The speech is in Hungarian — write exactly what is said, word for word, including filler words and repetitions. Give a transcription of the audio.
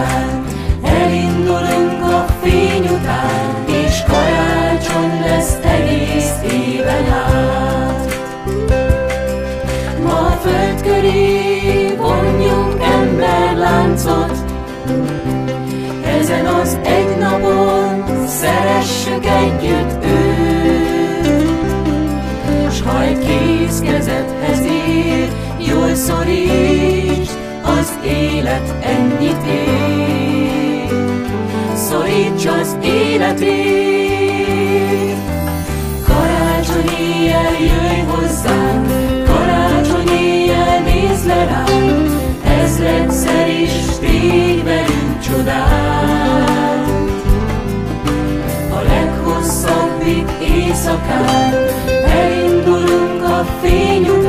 után, elindulunk a fény után, és karácsony lesz egész éven át. Ma a föld köré vonjunk emberláncot, ezen az egy napon szeressük együtt őt. S ha egy kéz kezedhez ér, jól szorítsd, az élet ennyit ér. Szoríts az életért. Karácsony éjjel jöjj hozzánk, karácsony éjjel nézz le ránk, ezredszer is tégy velünk csodát. A leghosszabbik éjszakán elindulunk a fény után,